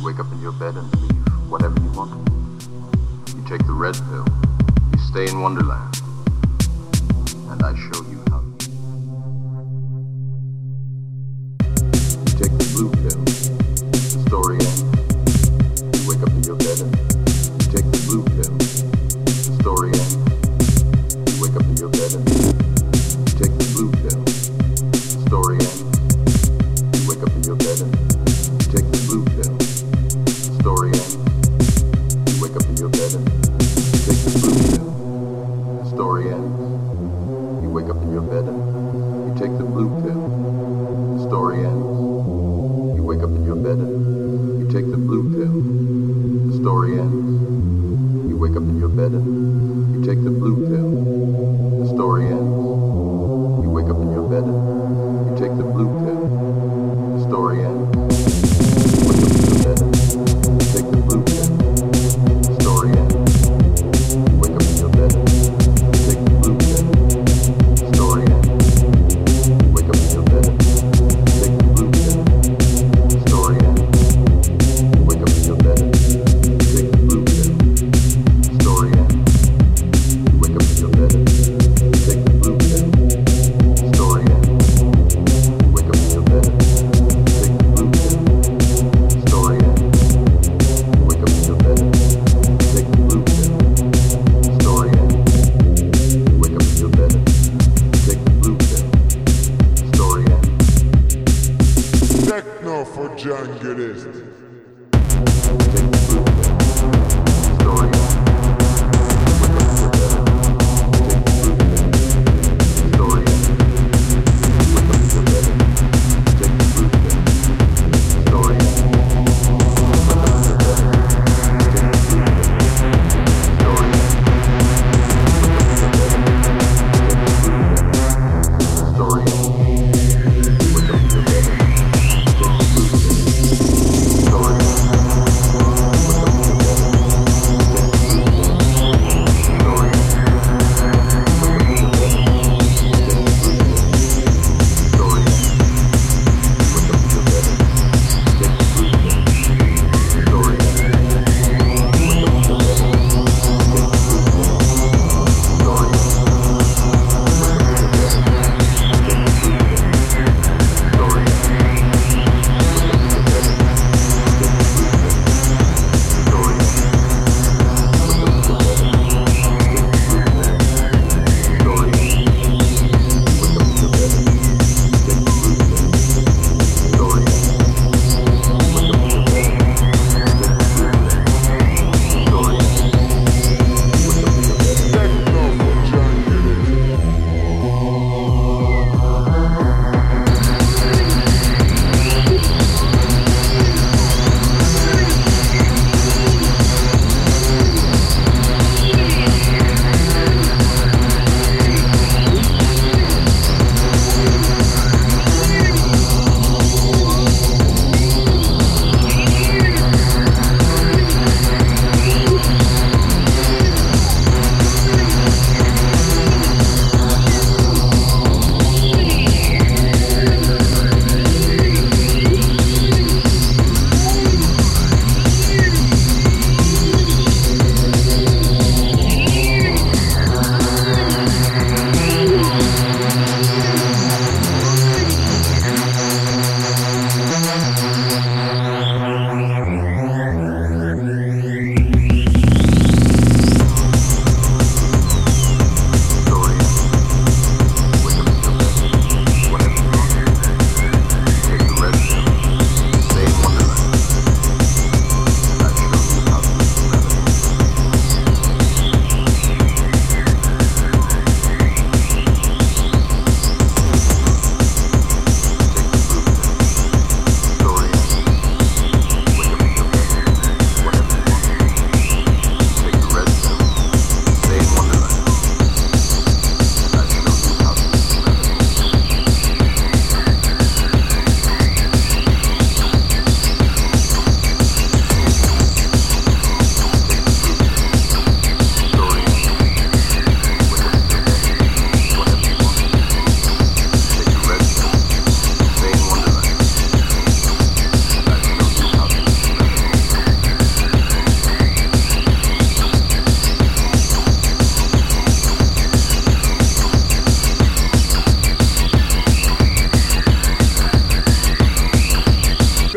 wake up in your bed and believe whatever you want. You take the red pill, you stay in Wonderland, and I show you how. You take the blue pill, the story ends. You wake up in your bed and you take the blue pill, the story ends. You wake up in your bed and you take the blue pill, the story ends. You wake up in your bed and you take the blue pill, the story ends. You wake up in your bed and you take the blue pill, the story ends. You wake up in your bed and you take the blue pill, the story ends. You wake up in your bed and you take the blue pill, the story ends. You wake up in your bed and you take the blue pill, the story ends. You wake up in your bed and you take the blue pill, the story ends. You wake up in your bed and you take the blue pill, the story ends. You wake up in your bed and you take the blue pill, the story ends. You wake up in your bed and you take the blue pill, the story ends. You wake up in your bed and you take the blue pill, the story ends. You wake up in your bed and you take the blue pill, the story ends. You wake up in your bed and you take the blue pill, the story ends. You wake up in your bed and you take the blue pill, the story ends. You wake up in your bed and you take the blue pill, the story ends. Techno for jungleists. Take the blue pill, the story ends. You wake up in your bed and you take the blue pill, the story ends. You wake up in your bed and you take the blue pill, the story ends. You wake up in your bed and you take the blue pill, the story ends. You wake up in your bed and you take the blue pill, the story ends. You wake up in your bed and you take the blue pill, the story ends.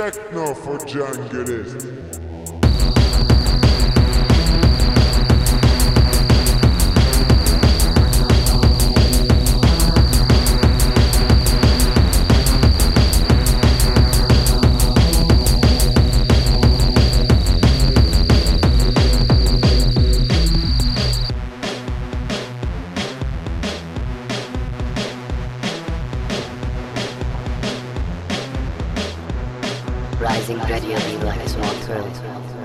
Techno for Jungleists. Rising gradually like a small curl.